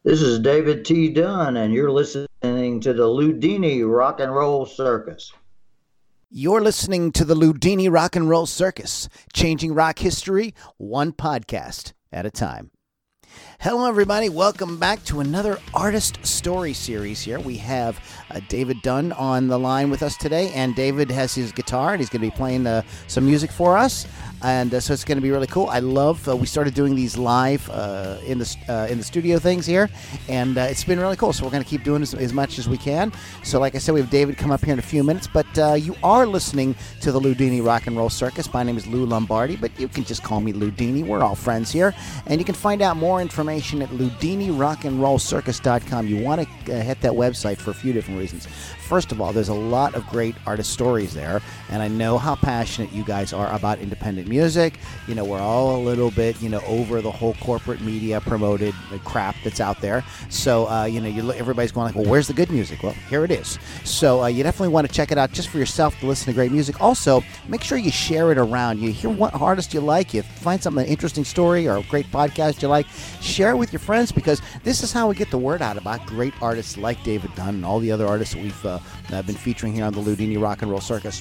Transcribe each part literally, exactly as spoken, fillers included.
This is David T. Dunn, and you're listening to the Ludini Rock and Roll Circus. You're listening to the Ludini Rock and Roll Circus, changing rock history one podcast at a time. Hello, everybody. Welcome back to another artist story series here. We have uh, David Dunn on the line with us today, and David has his guitar, and he's going to be playing uh, some music for us. And uh, so it's going to be really cool. I love, uh, we started doing these live uh, in the uh, in the studio things here, and uh, it's been really cool. So we're going to keep doing this as much as we can. So like I said, we have David come up here in a few minutes, but uh, you are listening to the Ludini Rock and Roll Circus. My name is Lou Lombardi, but you can just call me Ludini. We're all friends here. And you can find out more information at ludini rock and roll circus dot com. You want to uh, hit that website for a few different reasons. First of all, there's a lot of great artist stories there, and I know how passionate you guys are about independent music. You know, we're all a little bit, you know, over the whole corporate media promoted crap that's out there. So, uh, you know, you look, everybody's going like, well, where's the good music? Well, here it is. So uh, you definitely want to check it out just for yourself to listen to great music. Also, make sure you share it around. You hear what artist you like, you find something, an interesting story or a great podcast you like, share it with your friends, because this is how we get the word out about great artists like David Dunn and all the other artists that we've uh, been featuring here on the Ludini Rock and Roll Circus.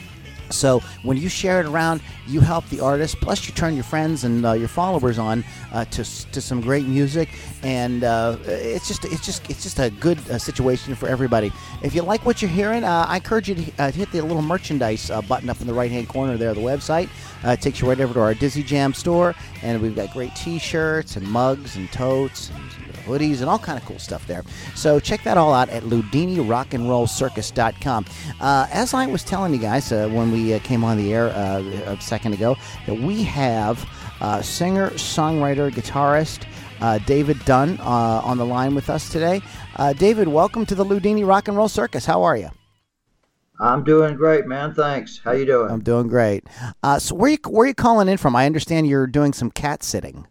So when you share it around, you help the artist, plus you turn your friends and uh, your followers on uh, to to some great music, and uh, it's just it's just it's just a good uh, situation for everybody. If you like what you're hearing, uh, I encourage you to uh, hit the little merchandise uh, button up in the right hand corner there of the website. Uh, it takes you right over to our Dizzy Jam store, and we've got great T-shirts and mugs and totes and hoodies and all kind of cool stuff there. So check that all out at ludini rock and roll circus dot com. Uh, as I was telling you guys uh, when we uh, came on the air uh, a second ago, that we have uh, singer, songwriter, guitarist uh, David Dunn uh, on the line with us today. Uh, David, welcome to the Ludini Rock and Roll Circus. How are you? I'm doing great, man. Thanks. How you doing? I'm doing great. Uh, so where you where are you calling in from? I understand you're doing some cat sitting.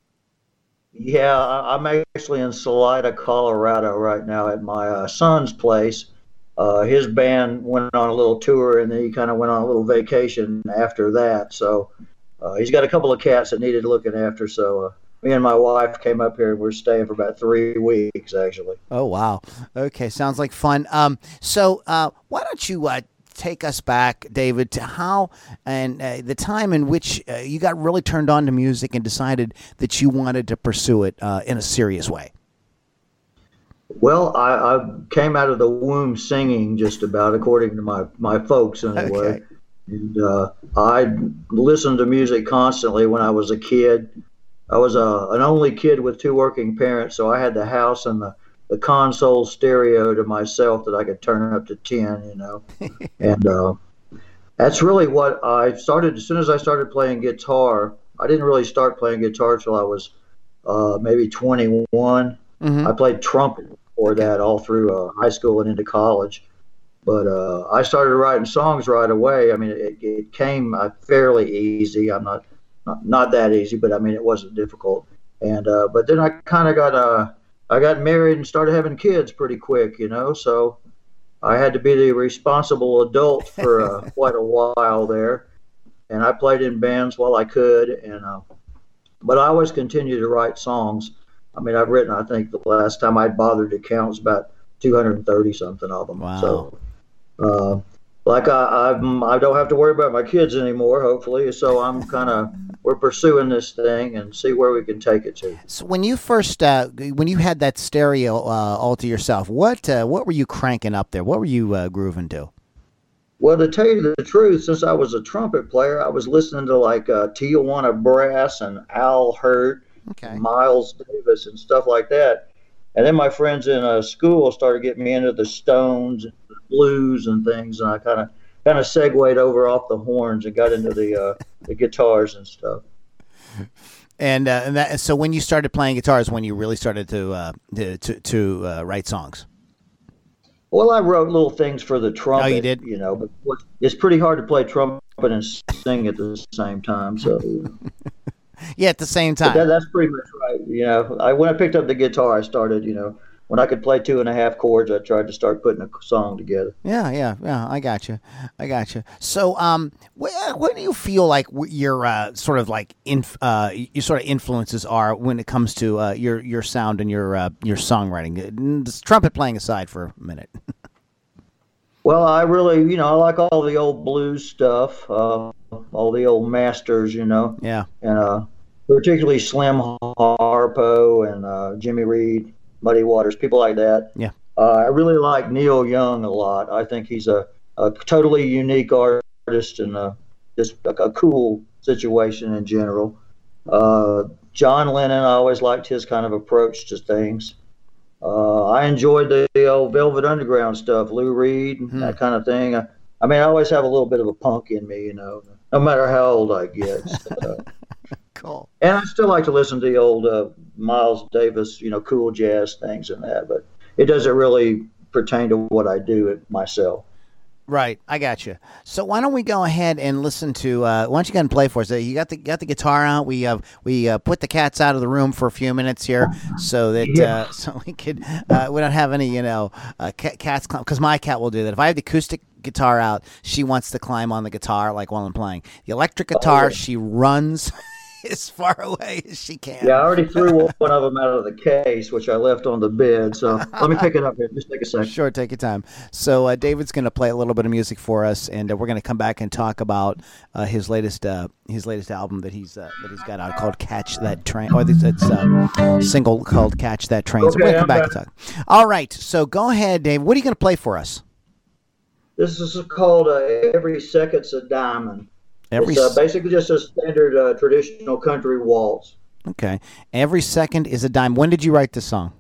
Yeah, I- I'm actually in Salida, Colorado right now at my uh, son's place. Uh, his band went on a little tour, and then he kind of went on a little vacation after that. So uh, he's got a couple of cats that needed looking after. So uh, me and my wife came up here, and we're staying for about three weeks, actually. Oh, wow. Okay, sounds like fun. Um, so uh, why don't you uh, take us back, David, to how and uh, the time in which uh, you got really turned on to music and decided that you wanted to pursue it uh, in a serious way? Well, I, I came out of the womb singing, just about, according to my, my folks anyway. Okay. And uh, I listened to music constantly when I was a kid. I was a, an only kid with two working parents, so I had the house and the, the console stereo to myself that I could turn up to ten, you know. And uh, that's really what I started. As soon as I started playing guitar, I didn't really start playing guitar till I was uh, maybe twenty-one. Mm-hmm. I played trumpet before that all through uh, high school and into college. But uh, I started writing songs right away. I mean, it, it came uh, fairly easy. I'm not, not not that easy, but I mean, it wasn't difficult. And uh, but then I kind of got uh, I got married and started having kids pretty quick, you know. So I had to be the responsible adult for uh, quite a while there. And I played in bands while I could, and uh, but I always continued to write songs. I mean, I've written, I think the last time I bothered to count was about two hundred thirty something of them. Wow. So, uh, like I, I'm, I don't have to worry about my kids anymore, hopefully. So I'm kind of, we're pursuing this thing and see where we can take it to. So when you first, uh, when you had that stereo uh, all to yourself, what uh, what were you cranking up there? What were you uh, grooving to? Well, to tell you the truth, since I was a trumpet player, I was listening to like uh, Tijuana Brass and Al Hurt, okay. Miles Davis and stuff like that. And then my friends in uh, school started getting me into the Stones, and the blues and things, and I kind of kind of segued over off the horns and got into the uh, the guitars and stuff. And uh, and that, so when you started playing guitars, when you really started to uh, to to, to uh, write songs. Well, I wrote little things for the trumpet. Oh, you did? You know, but it's pretty hard to play trumpet and sing at the same time. So. Yeah, at the same time. That, that's pretty much right. You know, I when I picked up the guitar, I started, you know, when I could play two and a half chords, I tried to start putting a song together. Yeah, yeah, yeah. I got you. I got you. So, um, what, what do you feel like your uh, sort of like inf, uh, your sort of influences are when it comes to uh, your your sound and your uh, your songwriting? This trumpet playing aside for a minute. Well, I really, you know, I like all the old blues stuff, uh, all the old masters, you know. Yeah. And uh, particularly Slim Harpo and uh, Jimmy Reed, Muddy Waters, people like that. Yeah. Uh, I really like Neil Young a lot. I think he's a, a totally unique artist and uh, just a, a cool situation in general. Uh, John Lennon, I always liked his kind of approach to things. Uh, I enjoyed the, the old Velvet Underground stuff, Lou Reed, mm-hmm. that kind of thing. I, I mean, I always have a little bit of a punk in me, you know, no matter how old I get. So. Cool. And I still like to listen to the old uh, Miles Davis, you know, cool jazz things and that, but it doesn't really pertain to what I do myself. Right, I got you. So why don't we go ahead and listen to? Uh, why don't you go ahead and play for us? Uh, you got the got the guitar out. We uh, we uh, put the cats out of the room for a few minutes here, so that yeah. uh, so we could uh, we don't have any you know uh, cats because my cat will do that. If I have the acoustic guitar out, she wants to climb on the guitar like while I'm playing. The electric guitar, oh, yeah. she runs as far away as she can. Yeah, I already threw one of them out of the case, which I left on the bed. So let me pick it up here. Just take a second. Sure, take your time. So uh, David's going to play a little bit of music for us, and uh, we're going to come back and talk about uh, his latest uh, his latest album that he's uh, that he's got out called "Catch That Train," or it's a uh, single called "Catch That Train." Okay, so we're going to come back, back and talk. All right. So go ahead, Dave. What are you going to play for us? This is called uh, "Every Second's a Diamond." Every it's uh, basically just a standard uh, traditional country waltz. Okay. Every second is a dime. When did you write this song?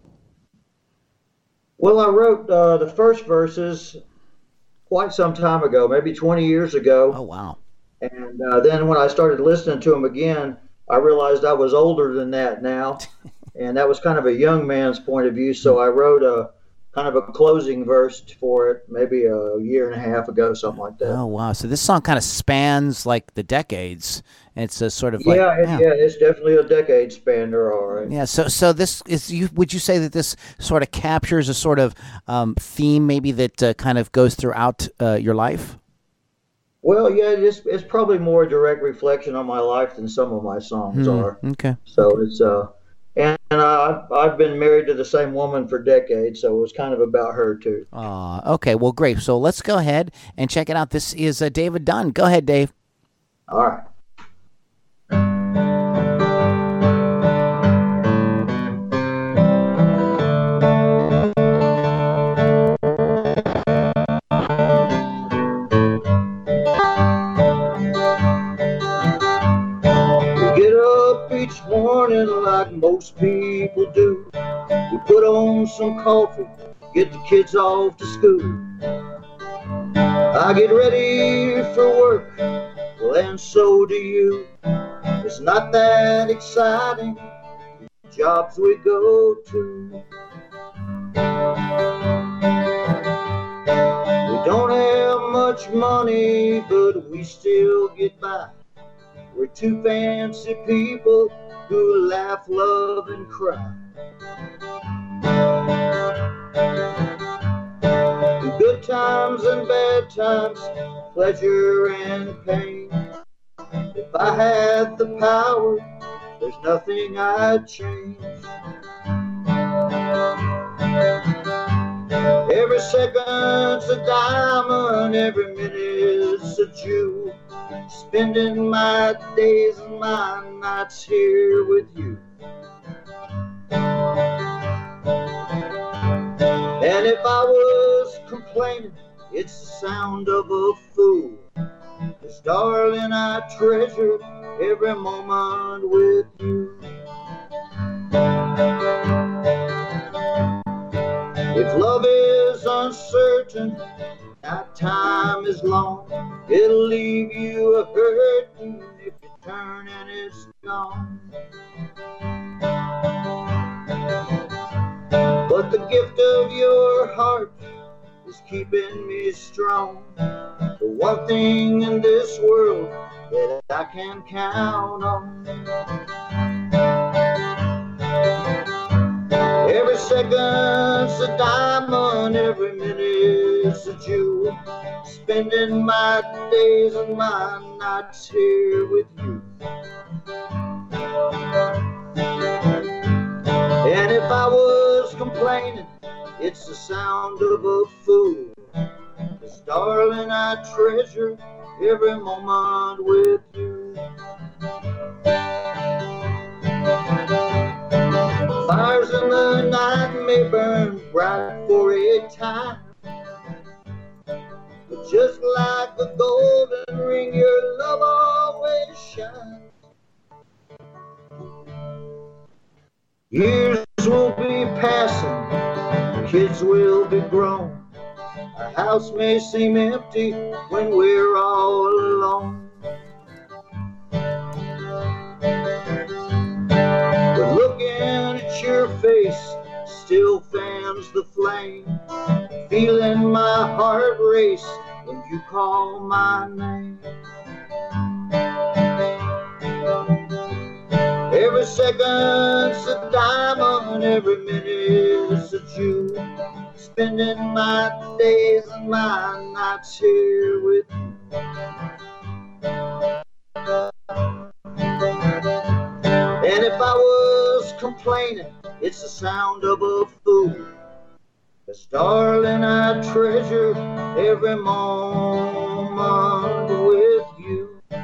Well, I wrote uh, the first verses quite some time ago, maybe twenty years ago. Oh, wow. And uh, then when I started listening to them again, I realized I was older than that now. And that was kind of a young man's point of view. So I wrote a kind of a closing verse for it maybe a year and a half ago, something like that. Oh, wow. So this song kind of spans like the decades. It's a sort of like... Yeah, it, yeah. yeah, it's definitely a decade spanner, all right. Yeah, so so this is... You, would you say that this sort of captures a sort of um, theme maybe that uh, kind of goes throughout uh, your life? Well, yeah, it's, it's probably more a direct reflection on my life than some of my songs hmm. are. Okay. So it's... uh. And, and I, I've been married to the same woman for decades, so it was kind of about her, too. Uh, okay, well, great. So let's go ahead and check it out. This is uh, David Dunn. Go ahead, Dave. All right. Morning like most people do. We put on some coffee, get the kids off to school. I get ready for work, well, and so do you. It's not that exciting, the jobs we go to. We don't have much money, but we still get by. We're two fancy people who laugh, love, and cry. In good times and bad times, pleasure and pain. If I had the power, there's nothing I'd change. Every second's a diamond, every minute's a jewel. Spending my days and my nights here with you. And if I was complaining, it's the sound of a fool. 'Cause darling, I treasure every moment with you. If love is uncertain, that time is long, it'll leave you a hurting if you turn and it's gone. But the gift of your heart is keeping me strong. The one thing in this world that I can count on. Every second's second's a diamond, every minute's a jewel. Spending my days and my nights here with you. And if I was complaining, it's the sound of a fool. 'Cause darling, I treasure every moment with you. Fires in the night may burn bright for a time, but just like a golden ring, your love always shines. Years will be passing, kids will be grown. Our house may seem empty when we're all alone. But looking at your face still fans the flame. Feeling my heart race when you call my name. Every second's a diamond, every minute's a jewel. Spending my days and my nights here with you. And if I was complaining, it's the sound of a fool. 'Cause darling, I treasure every moment with you.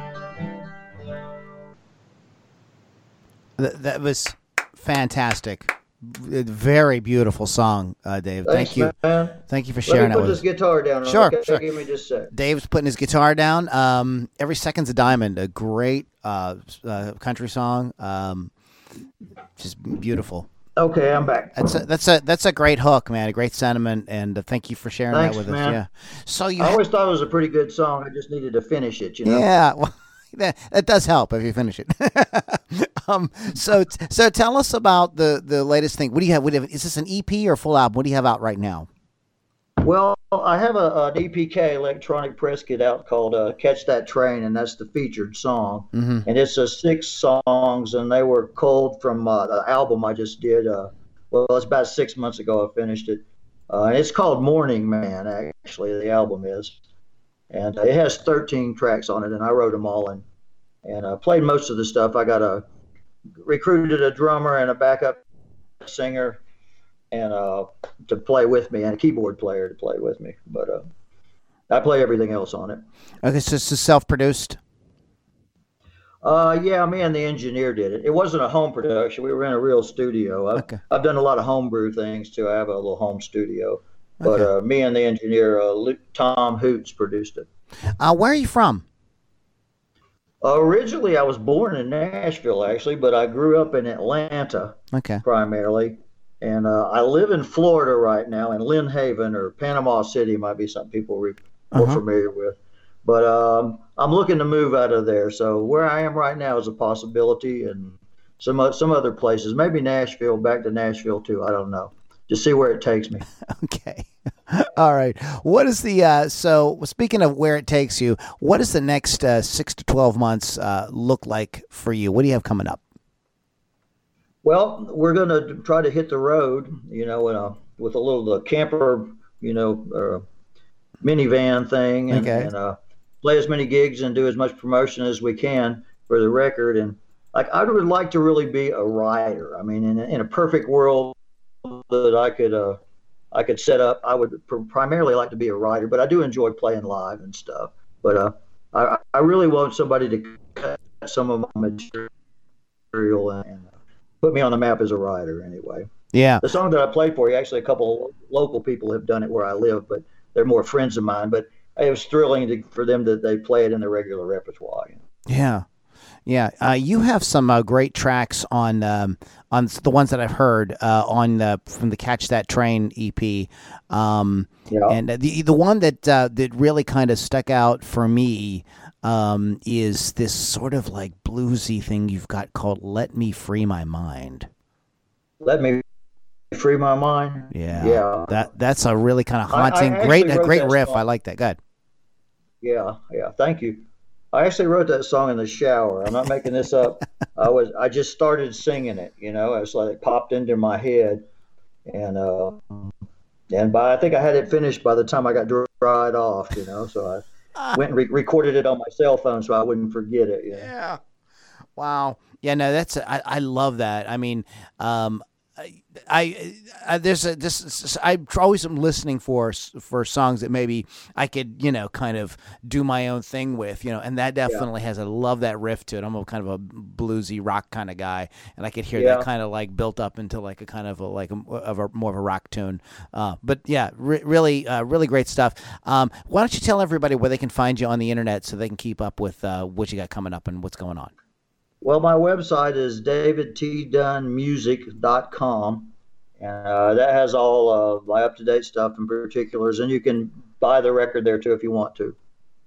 That, that was fantastic. Very beautiful song, uh, Dave. Thanks, Thank you. Man. Thank you for sharing Let me that put with this us. guitar down. Sure, okay? sure. Give me just a sec. Dave's putting his guitar down. Um, Every Second's a Diamond, a great uh, uh, country song. Um, just beautiful. Okay, I'm back. That's a, that's a that's a great hook, man. A great sentiment, and uh, thank you for sharing Thanks, that with man. us. Yeah. So you. I always thought it was a pretty good song. I just needed to finish it, you know? Yeah. Well, that, that does help if you finish it. um. So so tell us about the the latest thing. What do you have? What do you have? Is this an E P or full album? What do you have out right now? Well, I have a, an E P K electronic press kit out called uh, Catch That Train, and that's the featured song. Mm-hmm. And it's uh, six songs, and they were culled from uh, the album I just did. Uh, well, it's about six months ago I finished it. Uh, and it's called Morning Man, actually, the album is. And uh, it has thirteen tracks on it, and I wrote them all and and uh, played most of the stuff. I got a recruited a drummer and a backup singer and uh, to play with me, and a keyboard player to play with me. But uh, I play everything else on it. Okay, so it's self-produced. Uh, yeah, me and the engineer did it. It wasn't a home production. We were in a real studio. I've, Okay. I've done a lot of homebrew things too. I have a little home studio. But Okay. uh, me and the engineer, uh, Luke, Tom Hoots, produced it. Uh, where are you from? Uh, originally, I was born in Nashville, actually, but I grew up in Atlanta Okay. primarily. And uh, I live in Florida right now, in Lynn Haven, or Panama City might be something people are more Uh-huh. familiar with. But um, I'm looking to move out of there. So where I am right now is a possibility, and some o- some other places, maybe Nashville, back to Nashville too. I don't know. Just see where it takes me. Okay. All right. What is the uh, so speaking of where it takes you? What does the next uh, six to twelve months uh, look like for you? What do you have coming up? Well, we're going to try to hit the road, you know, in a, with a little uh, camper, you know, uh, minivan thing, and, Okay. and uh, play as many gigs and do as much promotion as we can for the record. And like, I would like to really be a writer. I mean, in a, in a perfect world that I could, uh, I could set up, I would pr- primarily like to be a writer, but I do enjoy playing live and stuff. But uh, I, I really want somebody to cut some of my material and, and uh, put me on the map as a writer anyway. Yeah. The song that I played for you, actually a couple of local people have done it where I live, but they're more friends of mine. But it was thrilling to, for them that they play it in their regular repertoire. Yeah. Yeah. Uh, you have some uh, great tracks on um, on the ones that I've heard uh, on the, from the Catch That Train E P. Um, Yeah. And the the one that uh, that really kind of stuck out for me um, is this sort of like bluesy thing you've got called "Let Me Free My Mind." Let me free my mind. Yeah, Yeah. That that's a really kind of I- I haunting, actually great, a wrote great that riff. song. I like that. Good. Yeah, yeah. Thank you. I actually wrote that song in the shower. I'm not making this up. I was I just started singing it, you know. It's like it popped into my head, and uh, and by I think I had it finished by the time I got dried off, you know. So I went and re- recorded it on my cell phone so I wouldn't forget it. You know? Yeah. Wow. Yeah, no, that's I, I love that. I mean, um, I, I, I there's a this I always am listening for for songs that maybe I could you know kind of do my own thing with, you know, and that definitely yeah. has. I love that riff to it. I'm a kind of a bluesy rock kind of guy, and I could hear yeah. that kind of like built up into like a kind of a like a, of a more of a rock tune. Uh, but yeah, re- really, uh, really great stuff. Um, why don't you tell everybody where they can find you on the internet so they can keep up with uh, what you got coming up and what's going on? Well, my website is david t dunn music dot com, and uh, that has all uh, my up-to-date stuff and particulars, and you can buy the record there, too, if you want to.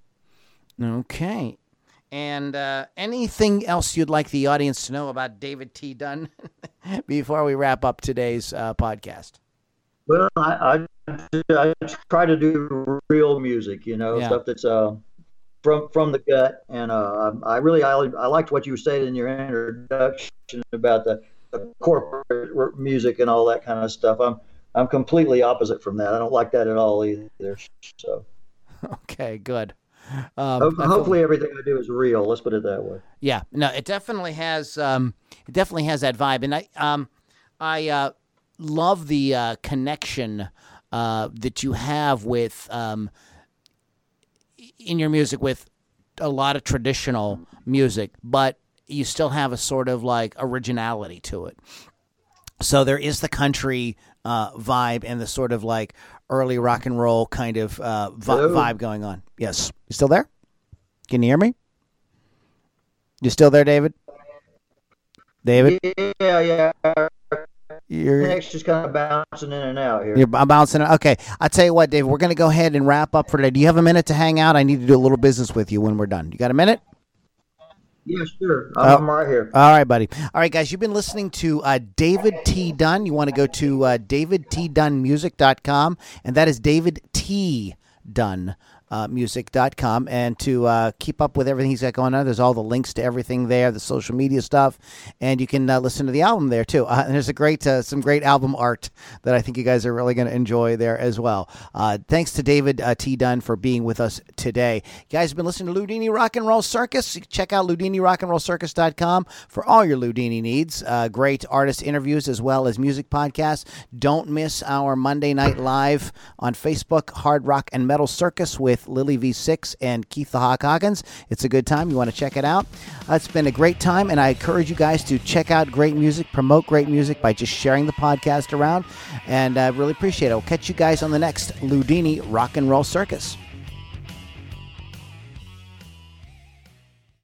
Okay. And uh, anything else you'd like the audience to know about David T. Dunn before we wrap up today's uh, podcast? Well, I, I, I try to do real music, you know, yeah. stuff that's... Uh, From from the gut, and uh, I really I, I liked what you said in your introduction about the, the corporate music and all that kind of stuff. I'm I'm completely opposite from that. I don't like that at all either. So, okay, good. Um, Ho- hopefully, everything I do is real. Let's put it that way. Yeah, no, it definitely has. Um, it definitely has that vibe, and I um, I uh, love the uh, connection uh, that you have with. Um, in your music with a lot of traditional music, but you still have a sort of like originality to it. So there is the country uh, vibe and the sort of like early rock and roll kind of uh, vi- vibe going on. Yes. You still there? Can you hear me? You still there, David? David? Yeah, yeah. You're next just kind of bouncing in and out here. You're bouncing. Okay. I'll tell you what, Dave, we're going to go ahead and wrap up for today. Do you have a minute to hang out? I need to do a little business with you when we're done. You got a minute? Yeah, sure. I'm oh, right here. All right, buddy. All right, guys, you've been listening to uh, David T. Dunn. You want to go to uh, david t dunn music dot com, and that is David T. Dunn. Uh, music dot com, and to uh, keep up with everything he's got going on, there's all the links to everything there, the social media stuff, and you can uh, listen to the album there too. Uh, and there's a great, uh, some great album art that I think you guys are really going to enjoy there as well. Uh, thanks to David uh, T. Dunn for being with us today. You guys have been listening to Loudini Rock and Roll Circus. You can check out loudini rock and roll circus dot com for all your Loudini needs. Uh, great artist interviews as well as music podcasts. Don't miss our Monday Night Live on Facebook, Hard Rock and Metal Circus with Lily V six and Keith the Hawk Hawkins. It's a good time. You want to check it out. Uh, it's been a great time, and I encourage you guys to check out great music, promote great music by just sharing the podcast around, and I uh, really appreciate it. I'll catch you guys on the next Loudini Rock and Roll Circus.